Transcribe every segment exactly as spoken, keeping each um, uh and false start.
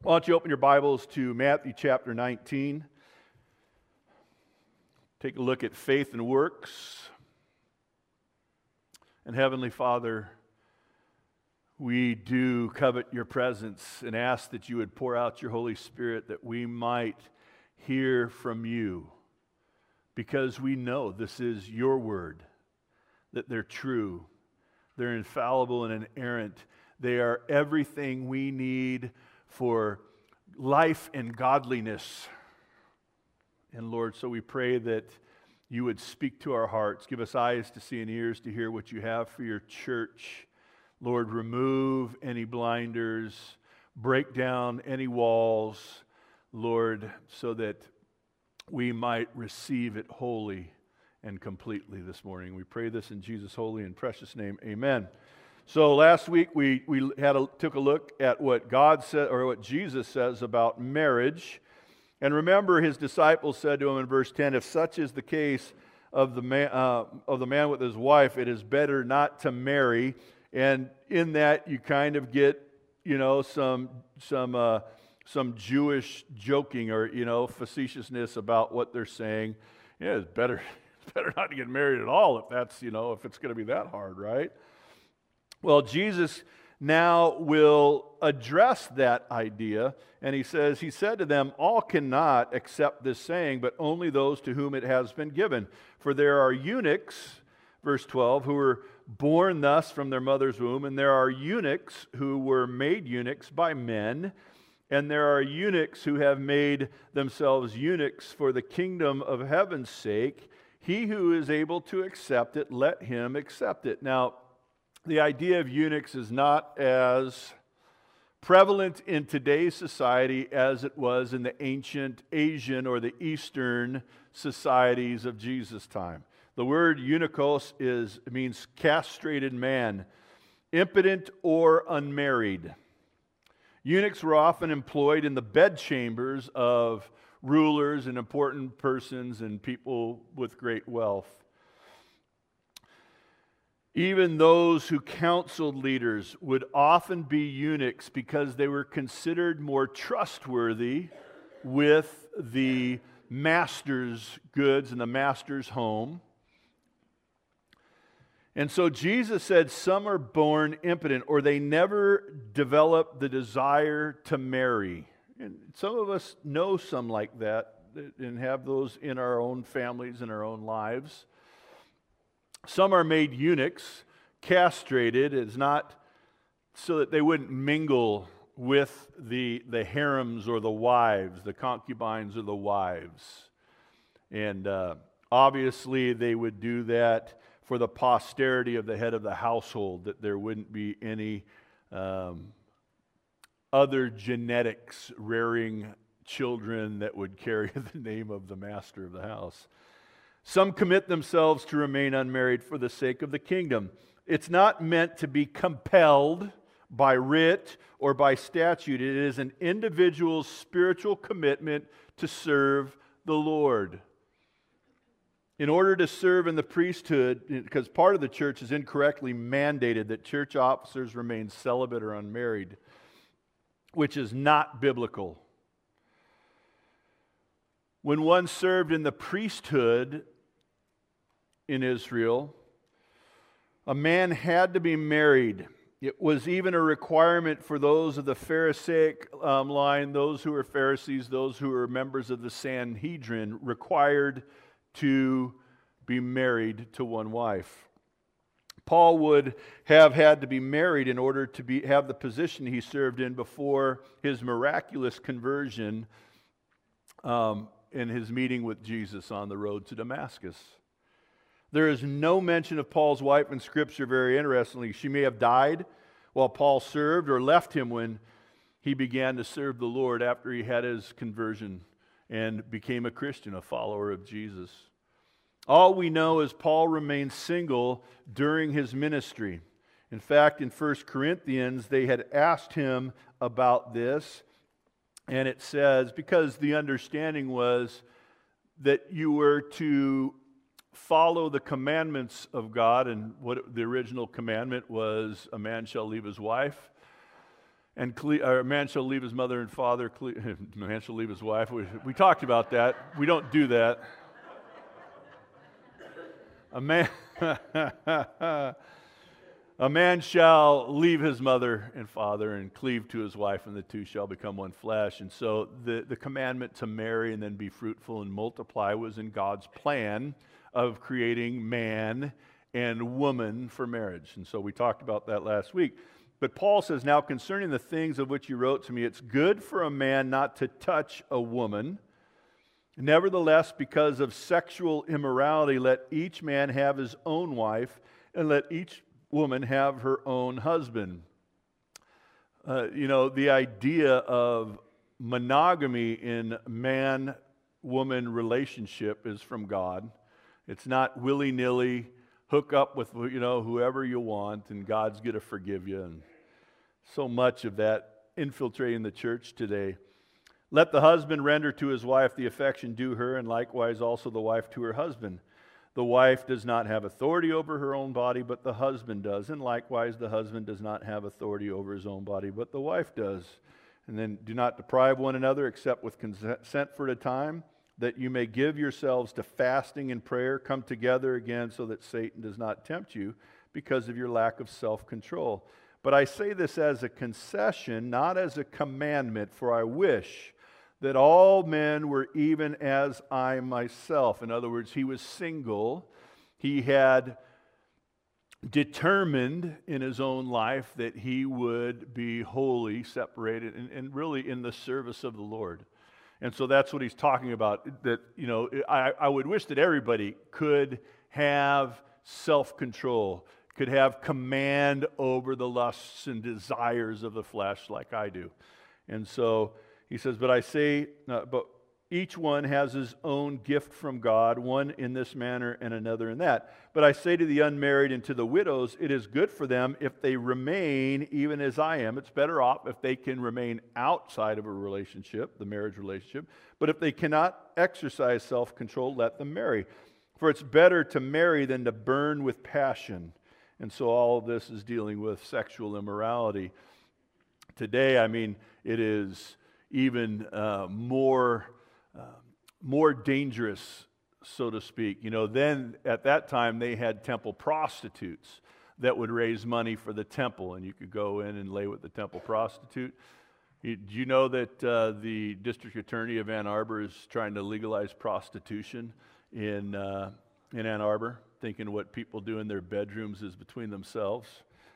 Why don't you open your Bibles to Matthew chapter nineteen. Take a look at faith and works. And Heavenly Father, we do covet your presence and ask that you would pour out your Holy Spirit that we might hear from you, because we know this is your word, that they're true, they're infallible and inerrant. They are everything we need for life and godliness. And Lord, so we pray that you would speak to our hearts, give us eyes to see and ears to hear what you have for your church. Lord, remove any blinders, break down any walls, Lord, so that we might receive it wholly and completely this morning. We pray this in Jesus' holy and precious name. Amen. So last week we, we had a, took a look at what God said, or what Jesus says about marriage. And remember, his disciples said to him in verse ten, if such is the case of the man, uh, of the man with his wife, it is better not to marry. And in that you kind of get, you know, some some uh, some Jewish joking or, you know, facetiousness about what they're saying. Yeah, it's better it's better not to get married at all if that's, you know, if it's going to be that hard, right? Well, Jesus now will address that idea, and he says, he said to them, all cannot accept this saying, but only those to whom it has been given. For there are eunuchs, verse twelve, who were born thus from their mother's womb, and there are eunuchs who were made eunuchs by men, and there are eunuchs who have made themselves eunuchs for the kingdom of heaven's sake. He who is able to accept it, let him accept it. Now, the idea of eunuchs is not as prevalent in today's society as it was in the ancient Asian or the Eastern societies of Jesus' time. The word eunuchos is means castrated man, impotent or unmarried. Eunuchs were often employed in the bedchambers of rulers and important persons and people with great wealth. Even those who counseled leaders would often be eunuchs because they were considered more trustworthy with the master's goods and the master's home. And so Jesus said some are born impotent, or they never develop the desire to marry. And some of us know some like that and have those in our own families and our own lives. Some are made eunuchs, castrated. It's not so that they wouldn't mingle with the, the harems or the wives, the concubines or the wives. And uh, obviously they would do that for the posterity of the head of the household, that there wouldn't be any um, other genetics rearing children that would carry the name of the master of the house. Some commit themselves to remain unmarried for the sake of the kingdom. It's not meant to be compelled by writ or by statute. It is an individual's spiritual commitment to serve the Lord. In order to serve in the priesthood, because part of the church is incorrectly mandated that church officers remain celibate or unmarried, which is not biblical. When one served in the priesthood in Israel, a man had to be married. It was even a requirement for those of the Pharisaic um, line, those who were Pharisees, those who were members of the Sanhedrin, required to be married to one wife. Paul would have had to be married in order to be, have the position he served in before his miraculous conversion um, in his meeting with Jesus on the road to Damascus. There is no mention of Paul's wife in Scripture, very interestingly. She may have died while Paul served or left him when he began to serve the Lord after he had his conversion and became a Christian, a follower of Jesus. All we know is Paul remained single during his ministry. In fact, in First Corinthians, they had asked him about this, and it says, because the understanding was that you were to follow the commandments of God, and what the original commandment was, a man shall leave his wife And cle- or a man shall leave his mother and father. Cle- a man shall leave his wife. We, we talked about that. We don't do that. A man, a man shall leave his mother and father and cleave to his wife, and the two shall become one flesh. And so the, the commandment to marry and then be fruitful and multiply was in God's plan of creating man and woman for marriage. And so we talked about that last week. But Paul says, now concerning the things of which you wrote to me, it's good for a man not to touch a woman. Nevertheless, because of sexual immorality, let each man have his own wife, and let each woman have her own husband. Uh, you know, the idea of monogamy in man-woman relationship is from God. It's not willy-nilly, hook up with, you know, whoever you want, and God's going to forgive you. And so much of that infiltrating the church today. Let the husband render to his wife the affection due her, and likewise also the wife to her husband. The wife does not have authority over her own body, but the husband does. And likewise the husband does not have authority over his own body, but the wife does. And then do not deprive one another except with consent for a time, that you may give yourselves to fasting and prayer. Come together again so that Satan does not tempt you because of your lack of self-control. But I say this as a concession, not as a commandment, for I wish that all men were even as I myself. In other words, he was single. He had determined in his own life that he would be wholly separated and, and really in the service of the Lord. And so that's what he's talking about, that, you know, I, I would wish that everybody could have self-control, could have command over the lusts and desires of the flesh like I do. And so he says, but I say, uh, but each one has his own gift from God, one in this manner and another in that. But I say to the unmarried and to the widows, it is good for them if they remain even as I am. It's better off if they can remain outside of a relationship, the marriage relationship. But if they cannot exercise self-control, let them marry. For it's better to marry than to burn with passion. And so all of this is dealing with sexual immorality. Today, I mean, it is even uh, more, uh, more dangerous, so to speak. You know, then at that time they had temple prostitutes that would raise money for the temple, and you could go in and lay with the temple prostitute. You, do you know that uh, the district attorney of Ann Arbor is trying to legalize prostitution in uh, in Ann Arbor? Thinking what people do in their bedrooms is between themselves.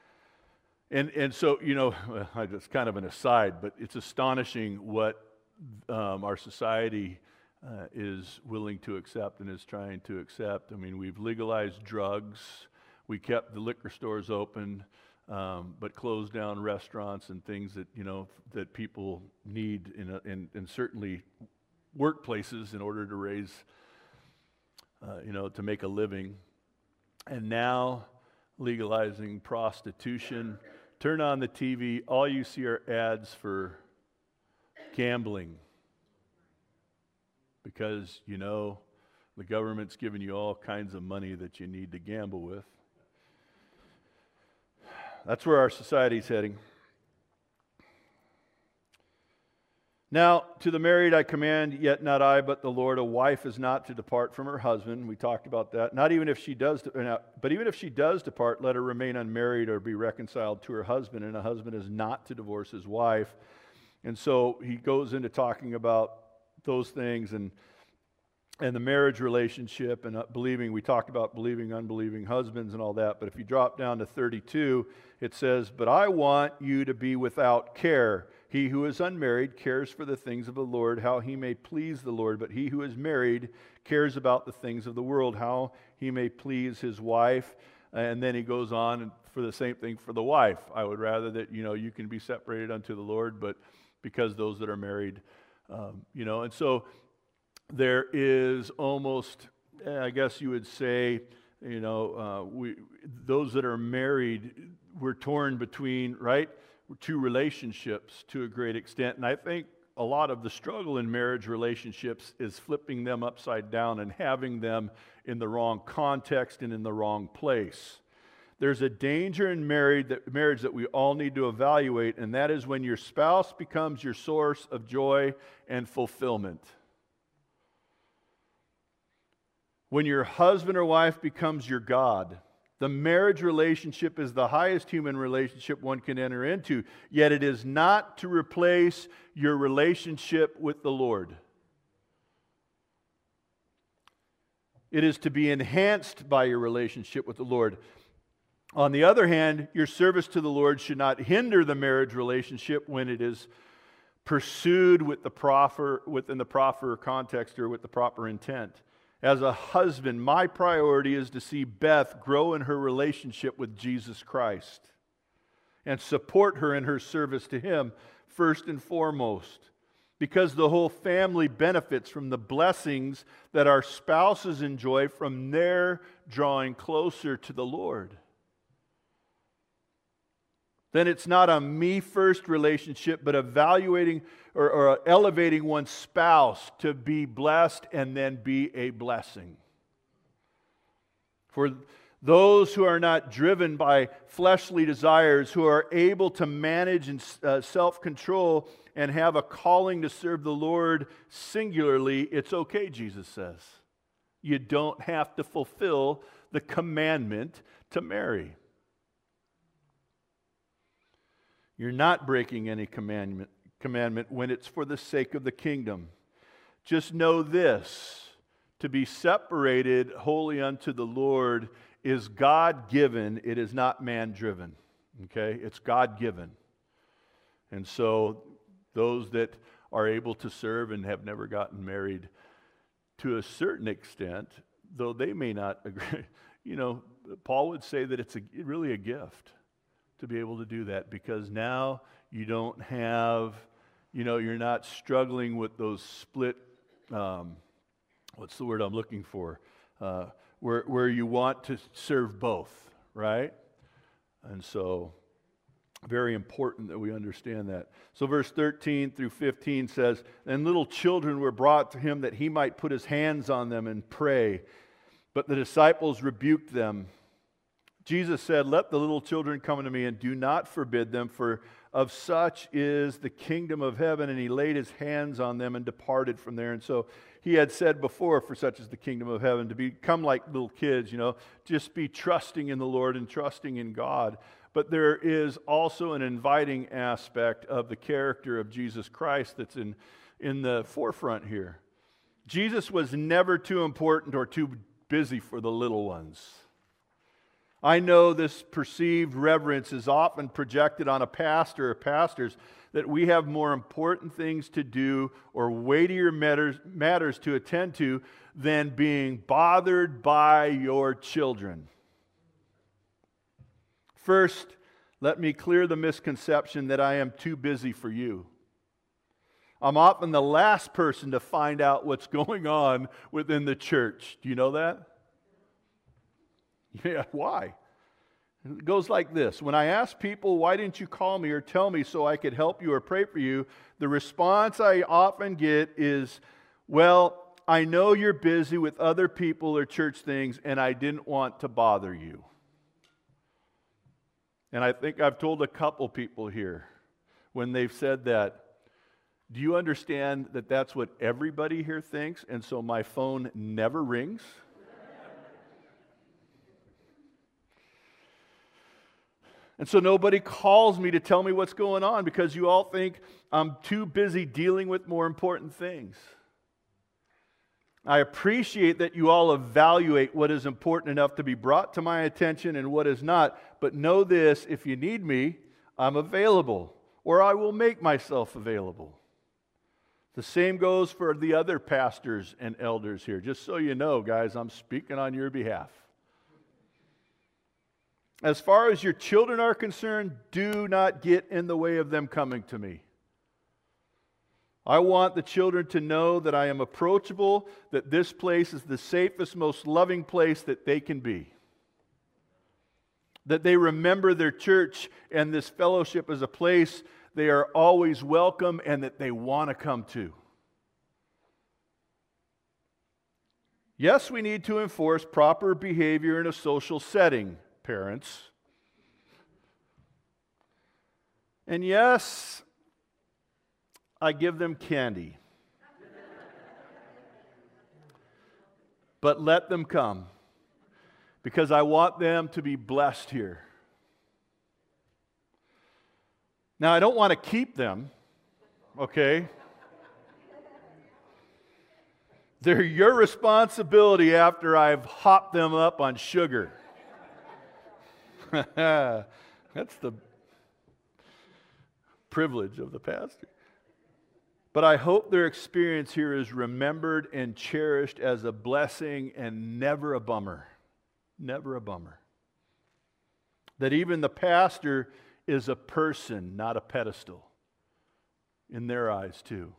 And and so, you know, it's kind of an aside, but it's astonishing what um, our society uh, is willing to accept and is trying to accept. I mean, we've legalized drugs. We kept the liquor stores open, um, but closed down restaurants and things that, you know, that people need in, a, in, in certainly workplaces in order to raise, uh, you know, to make a living. And now legalizing prostitution. Turn on the T V, all you see are ads for gambling. Because, you know, the government's giving you all kinds of money that you need to gamble with. That's where our society's heading. Now, to the married I command, yet not I, but the Lord, a wife is not to depart from her husband. We talked about that. Not even if she does, but even if she does depart, let her remain unmarried or be reconciled to her husband. And a husband is not to divorce his wife. And so he goes into talking about those things and and the marriage relationship and believing. We talked about believing, unbelieving husbands and all that. But if you drop down to thirty-two, it says, but I want you to be without care. He who is unmarried cares for the things of the Lord, how he may please the Lord. But he who is married cares about the things of the world, how he may please his wife. And then he goes on for the same thing for the wife. I would rather that, you know, you can be separated unto the Lord, but because those that are married, um, you know. And so there is almost, I guess you would say, you know, uh, we those that are married, we're torn between, right? Two relationships to a great extent. And I think a lot of the struggle in marriage relationships is flipping them upside down and having them in the wrong context and in the wrong place. There's a danger in marriage that, marriage that we all need to evaluate, and that is when your spouse becomes your source of joy and fulfillment. When your husband or wife becomes your God. The marriage relationship is the highest human relationship one can enter into, yet it is not to replace your relationship with the Lord. It is to be enhanced by your relationship with the Lord. On the other hand, your service to the Lord should not hinder the marriage relationship when it is pursued with the proper, within the proper context or with the proper intent. As a husband, my priority is to see Beth grow in her relationship with Jesus Christ and support her in her service to Him first and foremost, because the whole family benefits from the blessings that our spouses enjoy from their drawing closer to the Lord. Then it's not a me-first relationship, but evaluating or, or elevating one's spouse to be blessed and then be a blessing. For those who are not driven by fleshly desires, who are able to manage and uh, self-control and have a calling to serve the Lord singularly, it's okay, Jesus says. You don't have to fulfill the commandment to marry. You're not breaking any commandment, commandment when it's for the sake of the kingdom. Just know this, to be separated wholly unto the Lord is God-given, it is not man-driven. Okay? It's God-given. And so those that are able to serve and have never gotten married, to a certain extent, though they may not agree, you know, Paul would say that it's a, really a gift to be able to do that, because now you don't have, you know, you're not struggling with those split, um, what's the word I'm looking for, uh, where, where you want to serve both, right? And so, very important that we understand that. So verse thirteen through fifteen says, "And little children were brought to him that he might put his hands on them and pray. But the disciples rebuked them. Jesus said, 'Let the little children come unto me, and do not forbid them, for of such is the kingdom of heaven.' And he laid his hands on them and departed from there." And so he had said before, for such is the kingdom of heaven, to become like little kids, you know, just be trusting in the Lord and trusting in God. But there is also an inviting aspect of the character of Jesus Christ that's in, in the forefront here. Jesus was never too important or too busy for the little ones. I know this perceived reverence is often projected on a pastor or pastors, that we have more important things to do or weightier matters, matters to attend to than being bothered by your children. First, let me clear the misconception that I am too busy for you. I'm often the last person to find out what's going on within the church. Do you know that? Yeah, why? It goes like this. When I ask people, "Why didn't you call me or tell me so I could help you or pray for you?" the response I often get is, "Well, I know you're busy with other people or church things, and I didn't want to bother you." And I think I've told a couple people here when they've said that, "Do you understand that that's what everybody here thinks, and so my phone never rings?" And so nobody calls me to tell me what's going on because you all think I'm too busy dealing with more important things. I appreciate that you all evaluate what is important enough to be brought to my attention and what is not. But know this, if you need me, I'm available, or I will make myself available. The same goes for the other pastors and elders here. Just so you know, guys, I'm speaking on your behalf. As far as your children are concerned, do not get in the way of them coming to me. I want the children to know that I am approachable, that this place is the safest, most loving place that they can be. That they remember their church and this fellowship as a place they are always welcome and that they want to come to. Yes, we need to enforce proper behavior in a social setting. parents. And yes, I give them candy. But let them come, because I want them to be blessed here. Now, I don't want to keep them, okay? They're your responsibility after I've hopped them up on sugar. That's the privilege of the pastor. But I hope their experience here is remembered and cherished as a blessing and never a bummer. Never a bummer. That even the pastor is a person, not a pedestal, in their eyes too.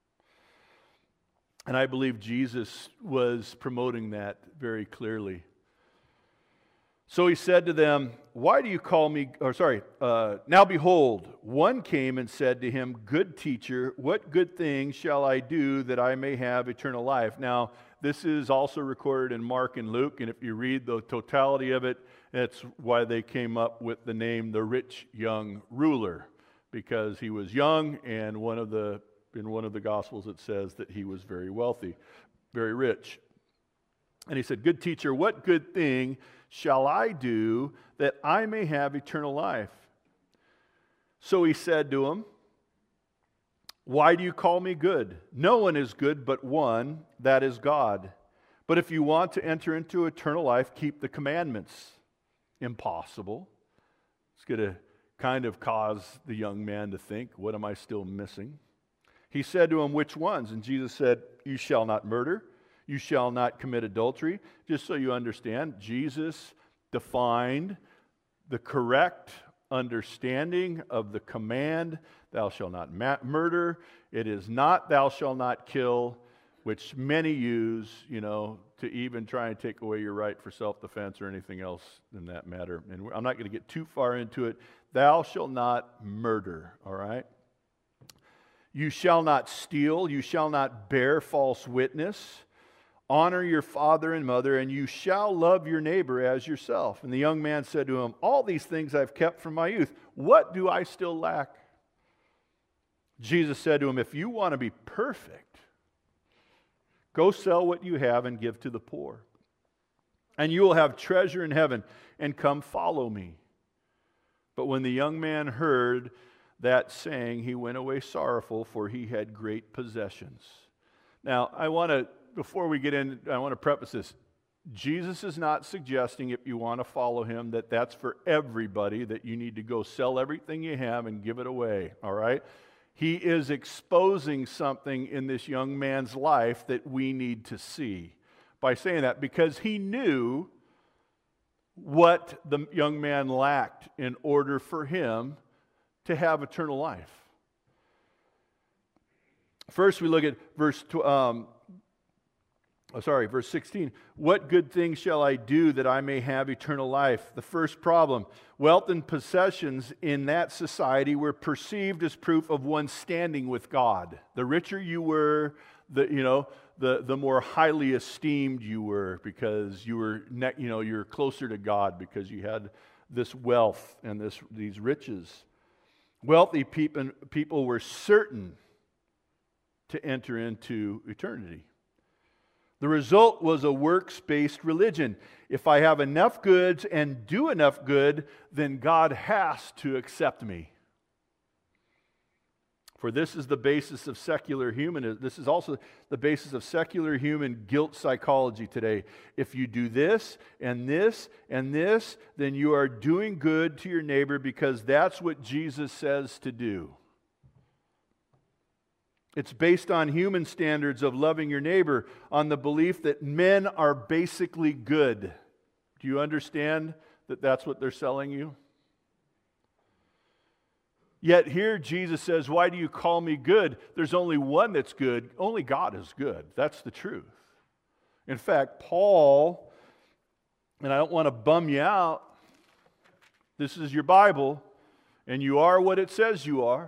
And I believe Jesus was promoting that very clearly. So he said to them, why do you call me, or sorry, uh, now behold, one came and said to him, good teacher, what good thing shall I do that I may have eternal life? Now, this is also recorded in Mark and Luke, and if you read the totality of it, that's why they came up with the name the rich young ruler, because he was young, and one of the in one of the Gospels it says that he was very wealthy, very rich. And he said, good teacher, what good thing shall I do that I may have eternal life? So he said to him, why do you call me good? No one is good but one, that is God. But if you want to enter into eternal life, keep the commandments. Impossible. It's going to kind of cause the young man to think, what am I still missing? He said to him, which ones? And Jesus said, you shall not murder. You shall not commit adultery. Just so you understand, Jesus defined the correct understanding of the command, thou shalt not ma- murder. It is not thou shalt not kill, which many use, you know, to even try and take away your right for self-defense or anything else in that matter. And I'm not going to get too far into it. Thou shalt not murder, all right? You shall not steal. You shall not bear false witness. Honor your father and mother, and you shall love your neighbor as yourself. And the young man said to him, all these things I've kept from my youth. What do I still lack? Jesus said to him, if you want to be perfect, go sell what you have and give to the poor, and you will have treasure in heaven, and come follow me. But when the young man heard that saying, he went away sorrowful, for he had great possessions. Now, I want to, before we get in, I want to preface this. Jesus is not suggesting, if you want to follow him, that that's for everybody, that you need to go sell everything you have and give it away, all right? He is exposing something in this young man's life that we need to see by saying that, because he knew what the young man lacked in order for him to have eternal life. First, we look at verse um, oh, sorry, verse sixteen. What good thing shall I do that I may have eternal life? The first problem: wealth and possessions in that society were perceived as proof of one's standing with God. The richer you were, the you know, the the more highly esteemed you were, because you were ne- you know you're closer to God because you had this wealth and this these riches. Wealthy people, people were certain to enter into eternity. The result was a works-based religion. If I have enough goods and do enough good, then God has to accept me. For this is the basis of secular humanism. This is also the basis of secular human guilt psychology today. If you do this and this and this, then you are doing good to your neighbor because that's what Jesus says to do. It's based on human standards of loving your neighbor, on the belief that men are basically good. Do you understand that that's what they're selling you? Yet here Jesus says, why do you call me good? There's only one that's good. Only God is good. That's the truth. In fact, Paul, and I don't want to bum you out, this is your Bible, and you are what it says you are.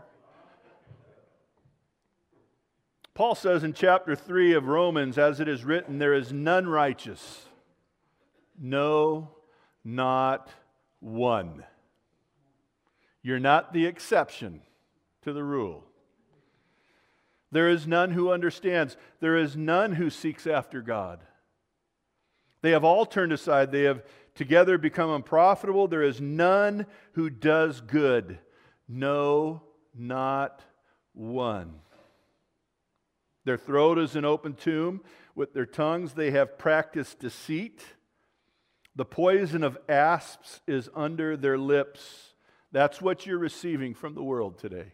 Paul says in chapter three of Romans, as it is written, there is none righteous. No, not one. You're not the exception to the rule. There is none who understands. There is none who seeks after God. They have all turned aside. They have together become unprofitable. There is none who does good. No, not one. Their throat is an open tomb. With their tongues they have practiced deceit. The poison of asps is under their lips. That's what you're receiving from the world today.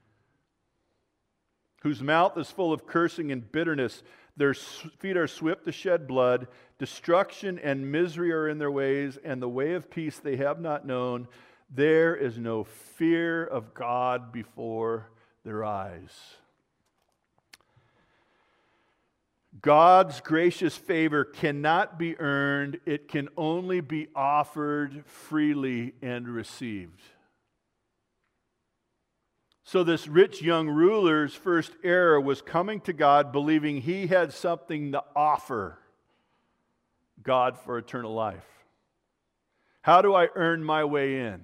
Whose mouth is full of cursing and bitterness. Their feet are swift to shed blood. Destruction and misery are in their ways, and the way of peace they have not known. There is no fear of God before their eyes. God's gracious favor cannot be earned. It can only be offered freely and received. So this rich young ruler's first error was coming to God believing he had something to offer God for eternal life. How do I earn my way in?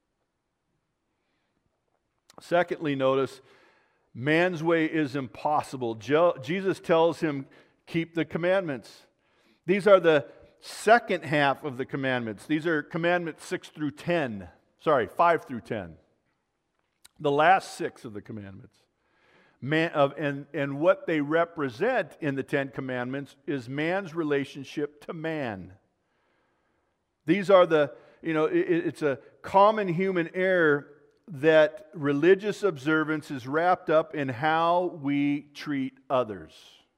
Secondly, notice, man's way is impossible. Je- Jesus tells him, keep the commandments. These are the second half of the commandments. These are commandments six through ten. Sorry, five through ten. The last six of the commandments. Man, of, and, and what they represent in the Ten Commandments is man's relationship to man. These are the, you know, it, it's a common human error that religious observance is wrapped up in how we treat others.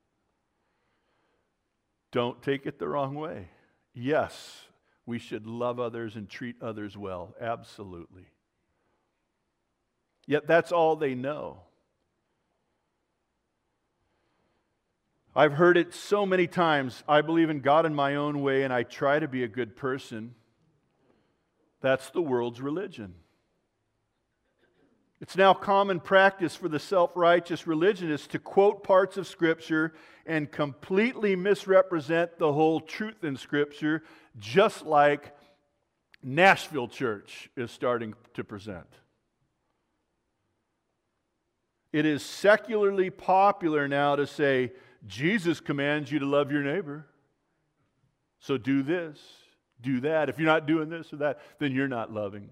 Don't take it the wrong way. Yes, we should love others and treat others well. Absolutely. Yet that's all they know. I've heard it so many times. I believe in God in my own way and I try to be a good person. That's the world's religion. It's now common practice for the self-righteous religionists to quote parts of Scripture and completely misrepresent the whole truth in Scripture, just like Nashville Church is starting to present. It is secularly popular now to say, Jesus commands you to love your neighbor. So do this, do that. If you're not doing this or that, then you're not loving.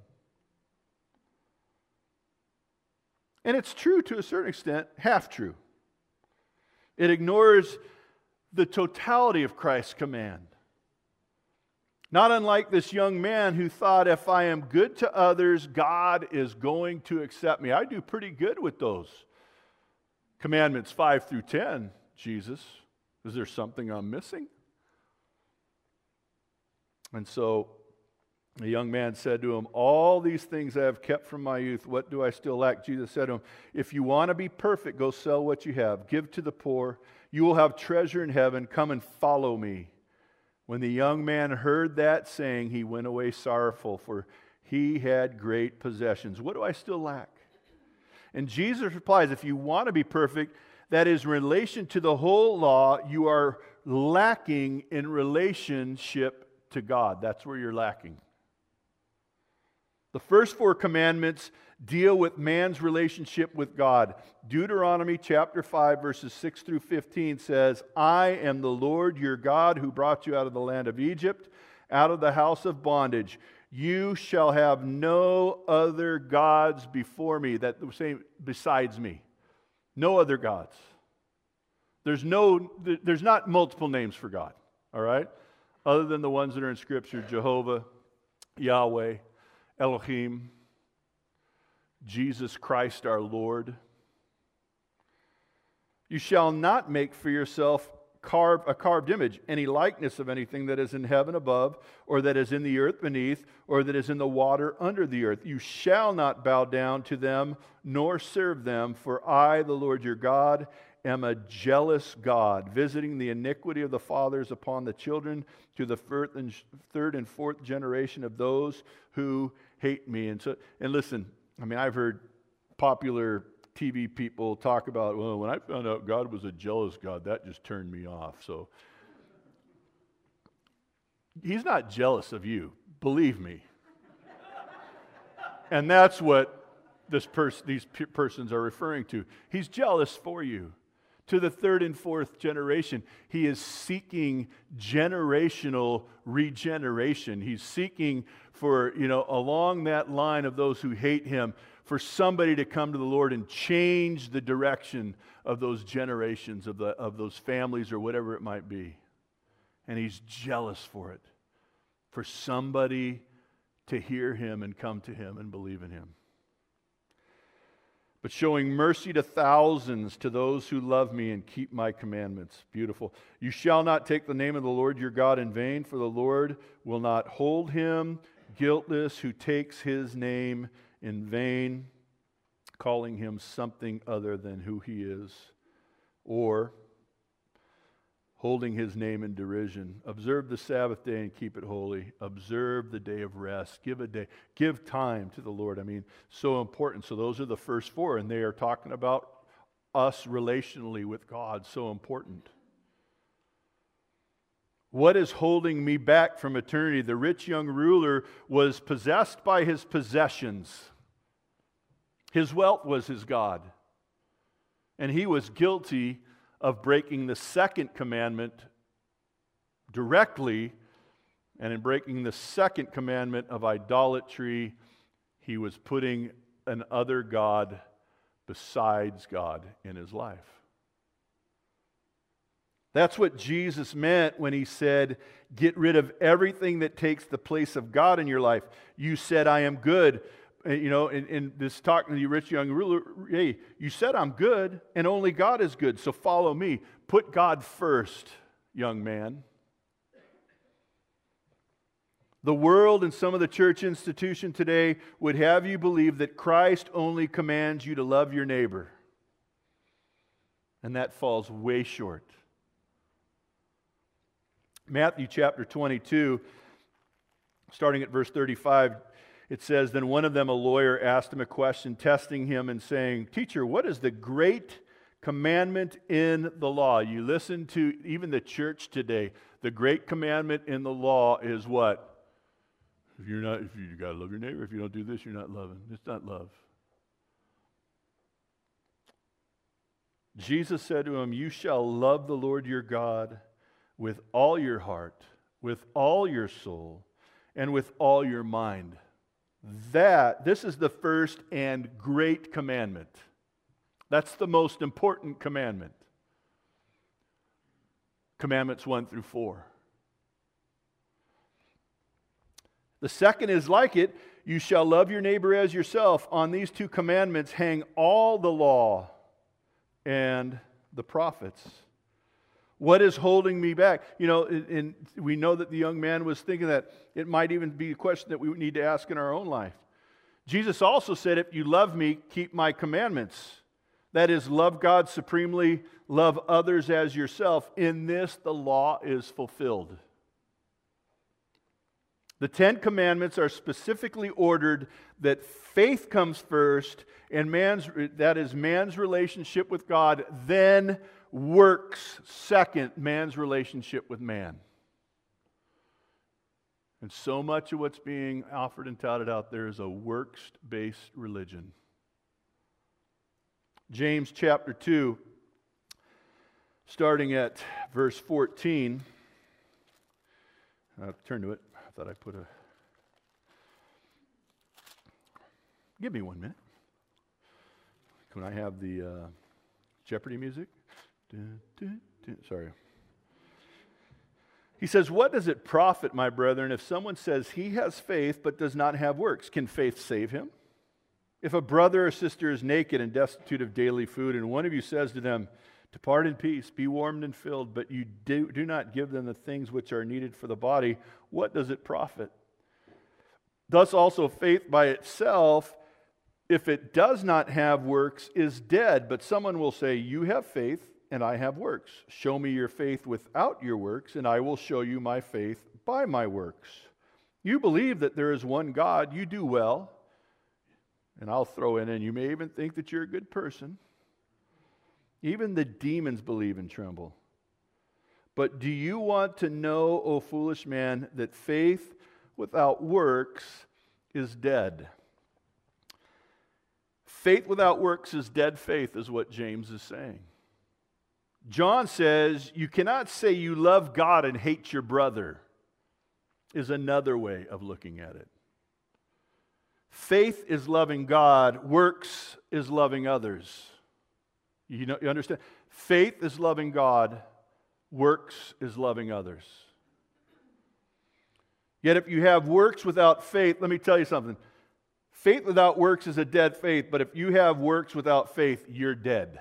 And it's true to a certain extent, half true. It ignores the totality of Christ's command. Not unlike this young man who thought, if I am good to others, God is going to accept me. I do pretty good with those. Commandments five through ten, Jesus. Is there something I'm missing? And so the young man said to him, all these things I have kept from my youth, what do I still lack? Jesus said to him, if you want to be perfect, go sell what you have. Give to the poor. You will have treasure in heaven. Come and follow me. When the young man heard that saying, he went away sorrowful, for he had great possessions. What do I still lack? And Jesus replies, if you want to be perfect, that is in relation to the whole law, you are lacking in relationship to God. That's where you're lacking. The first four commandments deal with man's relationship with God. Deuteronomy chapter five, verses six through fifteen says, I am the Lord your God who brought you out of the land of Egypt, out of the house of bondage. You shall have no other gods before me, that the same besides me. No other gods. There's no, there's not multiple names for God, all right? Other than the ones that are in Scripture, Jehovah, Yahweh, Elohim, Jesus Christ our Lord. You shall not make for yourself carve a carved image, any likeness of anything that is in heaven above, or that is in the earth beneath, or that is in the water under the earth. You shall not bow down to them, nor serve them, for I, the Lord your God, am a jealous God, visiting the iniquity of the fathers upon the children to the third and fourth generation of those who hate me. And so, and listen, I mean, I've heard popular T V people talk about, well, when I found out God was a jealous God, that just turned me off. So He's not jealous of you, believe me. And that's what this pers- these pe- persons are referring to. He's jealous for you. To the third and fourth generation, he is seeking generational regeneration. He's seeking for, you know, along that line of those who hate him, for somebody to come to the Lord and change the direction of those generations, of, the, of those families or whatever it might be. And he's jealous for it, for somebody to hear him and come to him and believe in him. But showing mercy to thousands, to those who love me and keep my commandments. Beautiful. You shall not take the name of the Lord your God in vain, for the Lord will not hold him guiltless who takes his name in vain, calling him something other than who he is, or holding his name in derision. Observe the Sabbath day and keep it holy. Observe the day of rest. Give a day. Give time to the Lord. I mean, so important. So those are the first four, and they are talking about us relationally with God. So important. What is holding me back from eternity? The rich young ruler was possessed by his possessions. His wealth was his God. And he was guilty of breaking the second commandment directly, and in breaking the second commandment of idolatry, he was putting an other god besides God in his life. That's what Jesus meant when he said, get rid of everything that takes the place of God in your life. You said, I am good. You know, in, in this talking to the rich young ruler, hey, you said I'm good, and only God is good, so follow me. Put God first, young man. The world and some of the church institution today would have you believe that Christ only commands you to love your neighbor. And that falls way short. Matthew chapter twenty-two, starting at verse thirty-five, it says, then one of them, a lawyer, asked him a question, testing him and saying, Teacher, what is the great commandment in the law? You listen to even the church today. The great commandment in the law is what? If you're not, if you, you got to love your neighbor. If you don't do this, you're not loving. It's not love. Jesus said to him, you shall love the Lord your God with all your heart, with all your soul, and with all your mind. That, this is the first and great commandment. That's the most important commandment. Commandments one through four. The second is like it, you shall love your neighbor as yourself. On these two commandments hang all the law and the prophets. What is holding me back? You know, and we know that the young man was thinking that it might even be a question that we need to ask in our own life. Jesus also said, if you love me, keep my commandments. That is, love God supremely, love others as yourself. In this, the law is fulfilled. The Ten Commandments are specifically ordered that faith comes first, and man's, that is man's relationship with God, then works second, man's relationship with man. And so much of what's being offered and touted out there is a works-based religion. James chapter two, starting at verse fourteen. I'll turn to it. I thought I put a... Give me one minute. Can I have the uh, Jeopardy music? Dun, dun, dun. Sorry. He says, what does it profit, my brethren, if someone says he has faith but does not have works? Can faith save him? If a brother or sister is naked and destitute of daily food, and one of you says to them, depart in peace, be warmed and filled, but you do, do not give them the things which are needed for the body, what does it profit? Thus also faith by itself, if it does not have works, is dead. But someone will say, you have faith, and I have works. Show me your faith without your works, and I will show you my faith by my works. You believe that there is one God, you do well. And I'll throw in, and you may even think that you're a good person. Even the demons believe and tremble. But do you want to know, O foolish man, that faith without works is dead? Faith without works is dead faith, is what James is saying. John says, you cannot say you love God and hate your brother, is another way of looking at it. Faith is loving God. Works is loving others. You know, you understand? Faith is loving God. Works is loving others. Yet if you have works without faith, let me tell you something. Faith without works is a dead faith, but if you have works without faith, you're dead.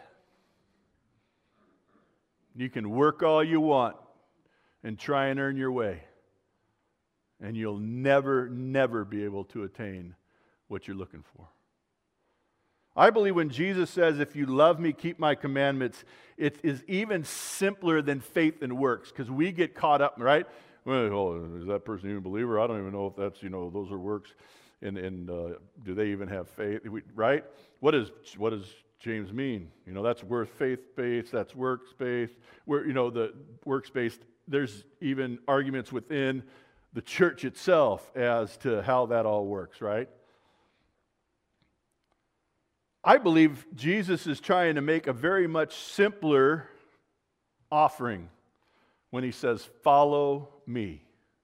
You can work all you want and try and earn your way, and you'll never, never be able to attain what you're looking for. I believe when Jesus says, if you love me, keep my commandments, it is even simpler than faith and works, because we get caught up, right? Well, is that person even a believer? I don't even know if that's, you know, those are works. And, and uh, do they even have faith? We, right? What is what does James mean? You know, that's worth faith-based, that's works-based. Where, you know, the works-based, there's even arguments within the church itself as to how that all works, right? I believe Jesus is trying to make a very much simpler offering when he says, follow me.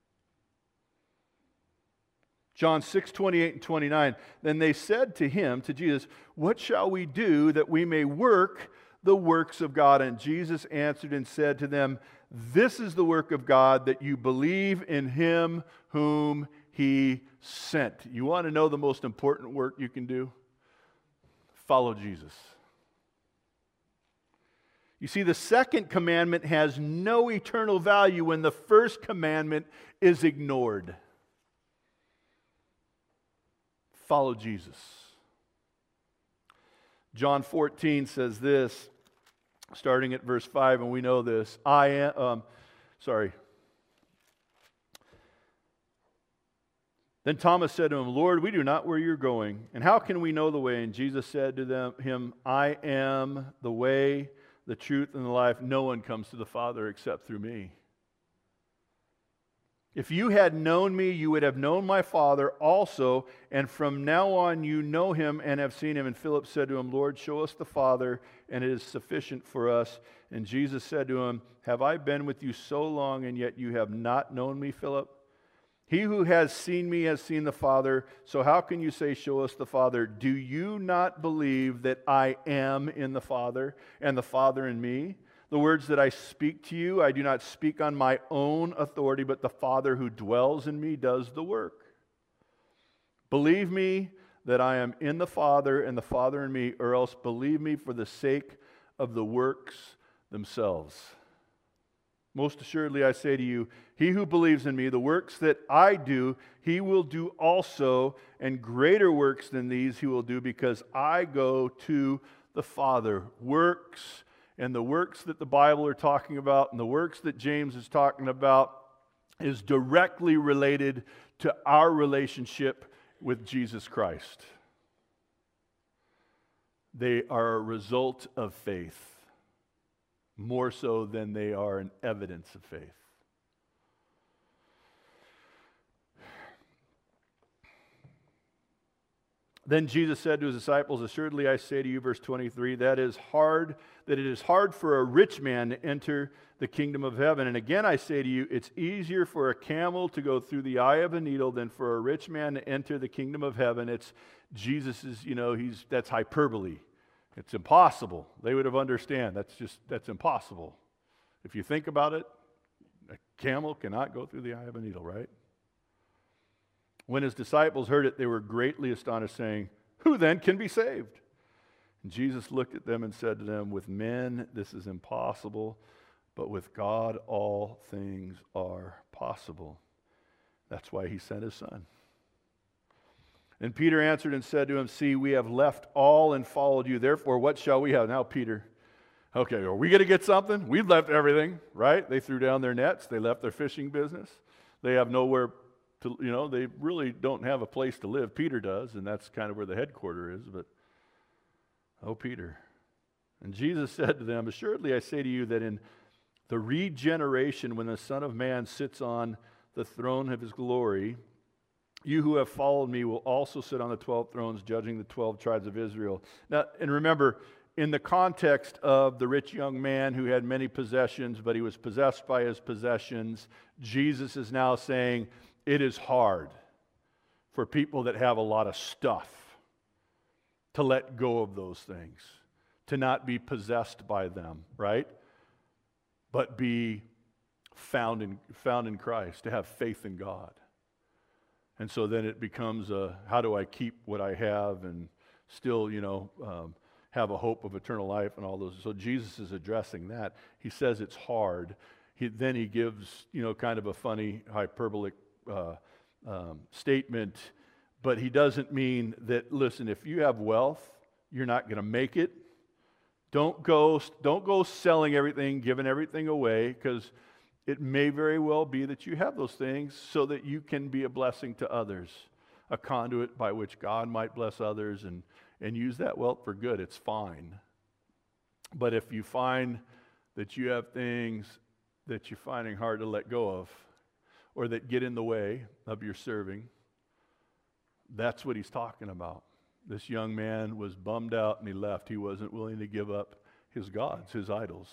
John six, twenty-eight and twenty-nine, then they said to him, to Jesus, what shall we do that we may work the works of God? And Jesus answered and said to them, this is the work of God, that you believe in him whom he sent. You want to know the most important work you can do? Follow Jesus. You see, the second commandment has no eternal value when the first commandment is ignored. Follow Jesus. John fourteen says this, starting at verse five, and we know this. I am, um, sorry. Then Thomas said to him, Lord, we do not know where you're going, and how can we know the way? And Jesus said to them, him, I am the way, the truth, and the life. No one comes to the Father except through me. If you had known me, you would have known my Father also, and from now on you know him and have seen him. And Philip said to him, Lord, show us the Father, and it is sufficient for us. And Jesus said to him, have I been with you so long, and yet you have not known me, Philip? He who has seen me has seen the Father. So how can you say, show us the Father? Do you not believe that I am in the Father, and the Father in me? The words that I speak to you, I do not speak on my own authority, but the Father who dwells in me does the work. Believe me that I am in the Father and the Father in me, or else believe me for the sake of the works themselves. Most assuredly I say to you, he who believes in me, the works that I do, he will do also, and greater works than these he will do, because I go to the Father. Works. And the works that the Bible are talking about and the works that James is talking about is directly related to our relationship with Jesus Christ. They are a result of faith, more so than they are an evidence of faith. Then Jesus said to his disciples, assuredly I say to you, verse twenty-three, that is hard, that it is hard for a rich man to enter the kingdom of heaven. And again I say to you, it's easier for a camel to go through the eye of a needle than for a rich man to enter the kingdom of heaven. It's Jesus's, you know, he's that's hyperbole. It's impossible. They would have understand. That's just that's impossible. If you think about it, a camel cannot go through the eye of a needle, right? When his disciples heard it, they were greatly astonished, saying, who then can be saved? And Jesus looked at them and said to them, with men this is impossible, but with God all things are possible. That's why he sent his Son. And Peter answered and said to him, see, we have left all and followed you. Therefore, what shall we have? Now, Peter, okay, are we going to get something? We've left everything, right? They threw down their nets. They left their fishing business. They have nowhere to, you know, they really don't have a place to live. Peter does, and that's kind of where the headquarters is, but, oh, Peter. And Jesus said to them, assuredly I say to you that in the regeneration, when the Son of Man sits on the throne of his glory, You who have followed me will also sit on the twelve thrones, judging the twelve tribes of Israel. Now, and remember, in the context of the rich young man who had many possessions, but he was possessed by his possessions, Jesus is now saying it is hard for people that have a lot of stuff to let go of those things, to not be possessed by them, right? But be found in, found in Christ, to have faith in God. And so then it becomes a, how do I keep what I have and still, you know, um, have a hope of eternal life and all those. So Jesus is addressing that. He says it's hard. He, then he gives, you know, kind of a funny hyperbolic uh, um, statement, but he doesn't mean that, listen, if you have wealth, you're not going to make it. Don't go, don't go selling everything, giving everything away, because it may very well be that you have those things so that you can be a blessing to others, a conduit by which God might bless others and, and use that wealth for good. It's fine. But if you find that you have things that you're finding hard to let go of or that get in the way of your serving, that's what he's talking about. This young man was bummed out and he left. He wasn't willing to give up his gods, his idols.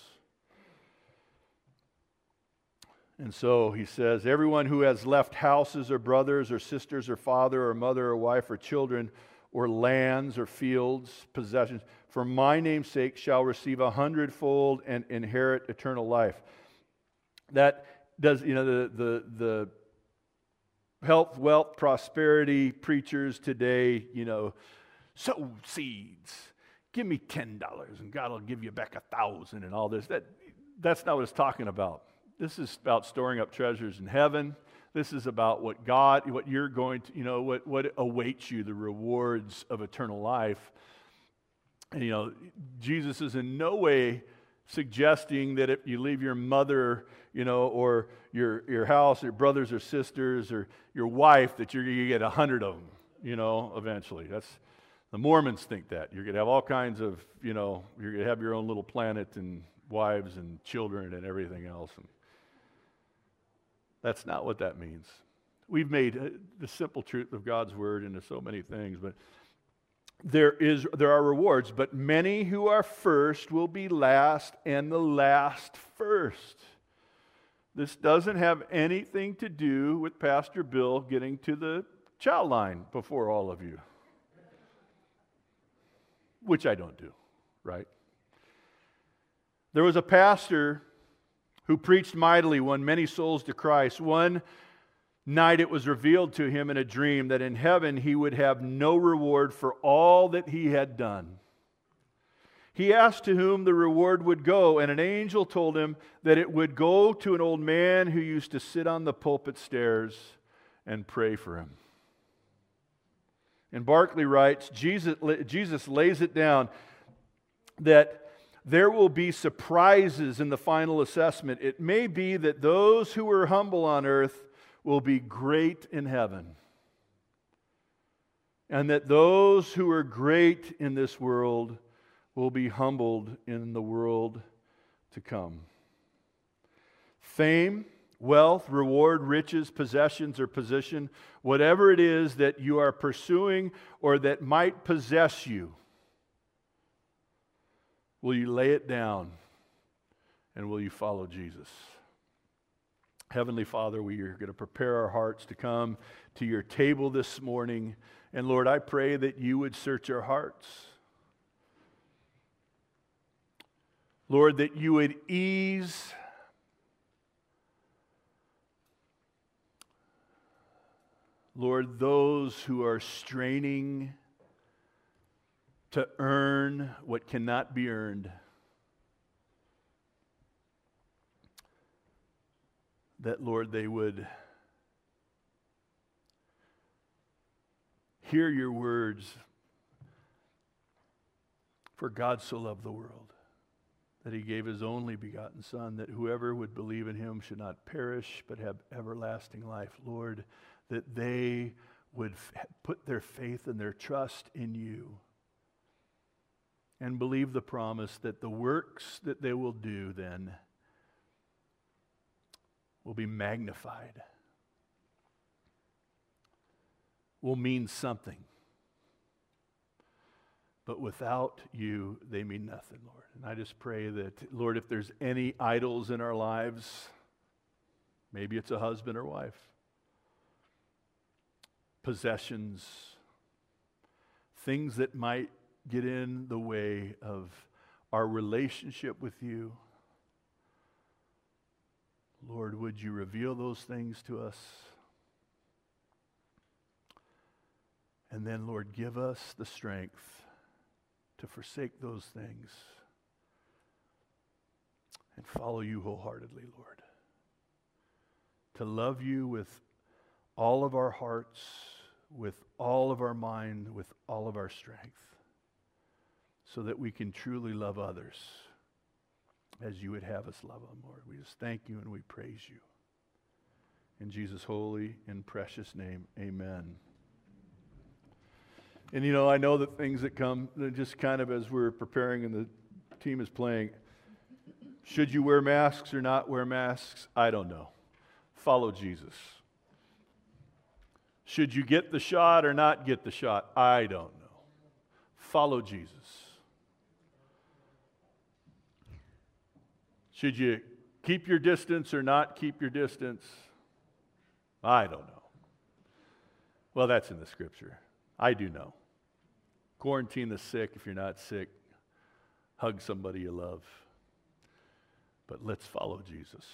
And so he says, everyone who has left houses or brothers or sisters or father or mother or wife or children or lands or fields, possessions, for my name's sake shall receive a hundredfold and inherit eternal life. That does, you know, the the the health, wealth, prosperity preachers today, you know, sow seeds. Give me ten dollars and God will give you back a thousand and all this. That that's not what it's talking about. This is about storing up treasures in heaven. This is about what God, what you're going to, you know, what, what awaits you, the rewards of eternal life. And, you know, Jesus is in no way suggesting that if you leave your mother, you know, or your your house, your brothers or sisters, or your wife, that you're going to get a hundred of them, you know, eventually. That's, the Mormons think that. You're going to have all kinds of, you know, you're going to have your own little planet and wives and children and everything else. And that's not what that means. We've made uh, the simple truth of God's word into so many things, but there is there are rewards, but many who are first will be last, and the last first. This doesn't have anything to do with Pastor Bill getting to the chow line before all of you, which I don't do, right? There was a pastor who preached mightily, won many souls to Christ. One night it was revealed to him in a dream that in heaven he would have no reward for all that he had done. He asked to whom the reward would go, and an angel told him that it would go to an old man who used to sit on the pulpit stairs and pray for him. And Barclay writes, Jesus, Jesus lays it down that there will be surprises in the final assessment. It may be that those who were humble on earth will be great in heaven, and that those who are great in this world will be humbled in the world to come. Fame, wealth, reward, riches, possessions, or position, whatever it is that you are pursuing or that might possess you, will you lay it down and will you follow Jesus? Heavenly Father, we are going to prepare our hearts to come to your table this morning. And Lord, I pray that you would search our hearts. Lord, that you would ease Lord, those who are straining to earn what cannot be earned, that, Lord, they would hear your words, for God so loved the world that he gave his only begotten Son, that whoever would believe in him should not perish but have everlasting life. Lord, that they would f- put their faith and their trust in you and believe the promise that the works that they will do then will be magnified. will mean something. But without you, they mean nothing, Lord. And I just pray that, Lord, if there's any idols in our lives, maybe it's a husband or wife, possessions, things that might get in the way of our relationship with you, Lord, would you reveal those things to us? And then, Lord, give us the strength to forsake those things and follow you wholeheartedly, Lord. To love you with all of our hearts, with all of our mind, with all of our strength, so that we can truly love others as you would have us love them, Lord. We just thank you and we praise you. In Jesus' holy and precious name, amen. And you know, I know that things that come, just kind of as we're preparing and the team is playing, should you wear masks or not wear masks? I don't know. Follow Jesus. Should you get the shot or not get the shot? I don't know. Follow Jesus. Should you keep your distance or not keep your distance? I don't know. Well, that's in the scripture. I do know. Quarantine the sick if you're not sick. Hug somebody you love. But let's follow Jesus.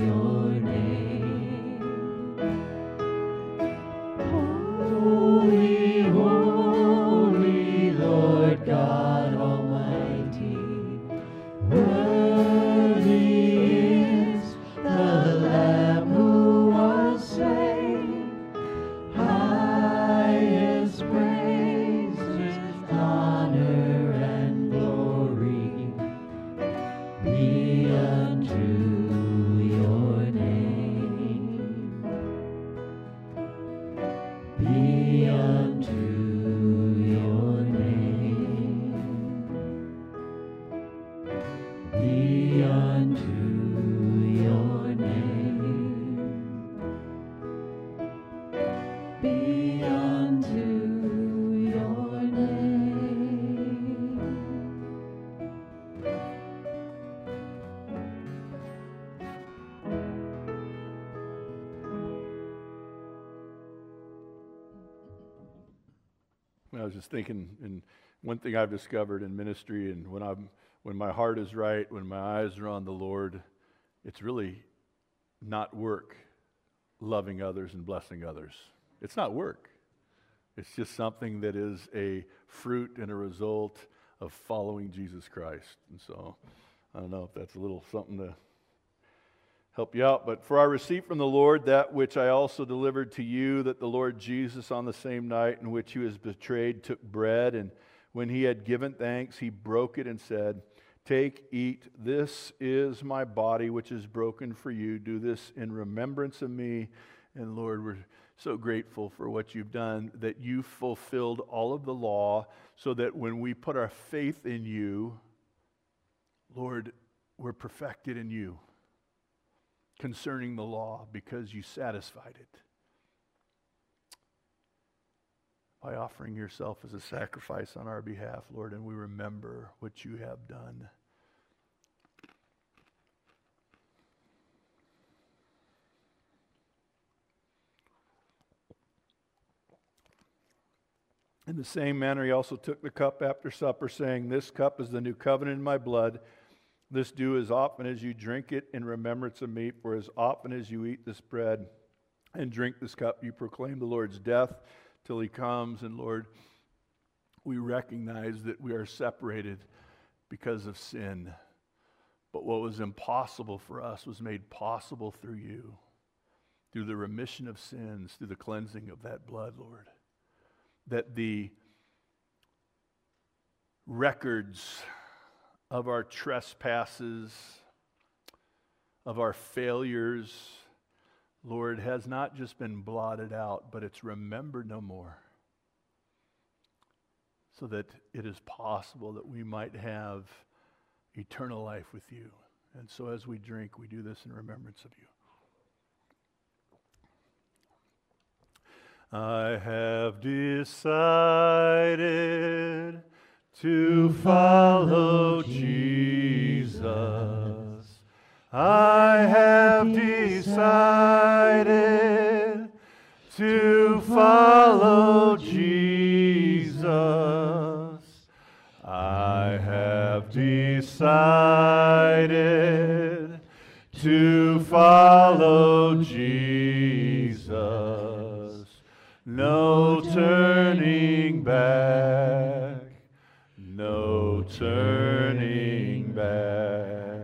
Holy I was just thinking, and one thing I've discovered in ministry, and when I'm when my heart is right, when my eyes are on the Lord, it's really not work, loving others and blessing others. It's not work. It's just something that is a fruit and a result of following Jesus Christ. And so, I don't know if that's a little something to help you out. But for I received from the Lord that which I also delivered to you, that the Lord Jesus on the same night in which he was betrayed took bread, and when he had given thanks, he broke it and said, "Take, eat, this is my body which is broken for you. Do this in remembrance of me." And Lord, we're so grateful for what you've done, that you fulfilled all of the law, so that when we put our faith in you, Lord, we're perfected in you concerning the law, because you satisfied it by offering yourself as a sacrifice on our behalf, Lord, and we remember what you have done. In the same manner, he also took the cup after supper, saying, "This cup is the new covenant in my blood. This do as often as you drink it in remembrance of me. For as often as you eat this bread and drink this cup, you proclaim the Lord's death till he comes." And Lord, we recognize that we are separated because of sin. But what was impossible for us was made possible through you, through the remission of sins, through the cleansing of that blood, Lord. That the records of our trespasses, of our failures, Lord, has not just been blotted out, but it's remembered no more. So that it is possible that we might have eternal life with you. And so as we drink, we do this in remembrance of you. I have decided to follow Jesus. I have decided to follow Jesus. I have decided to follow Jesus. No turning back, no turning